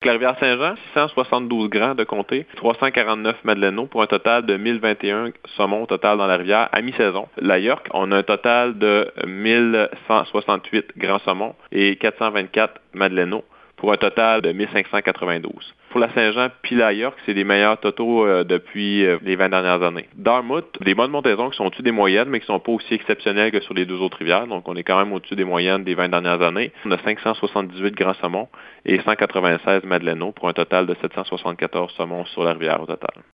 la rivière Saint-Jean, 672 grands de compter, 349 madeleines pour un total de 1021 saumons au total dans la rivière à mi-saison. La York, on a un total de 1168 grands saumons et 424 madeleines pour un total de 1592. Pour la Saint-Jean puis la York, c'est les meilleurs totaux depuis les 20 dernières années. Dartmouth, des bonnes montaisons qui sont au-dessus des moyennes, mais qui ne sont pas aussi exceptionnelles que sur les deux autres rivières. Donc, on est quand même au-dessus des moyennes des 20 dernières années. On a 578 grands saumons et 196 madeleines pour un total de 774 saumons sur la rivière au total.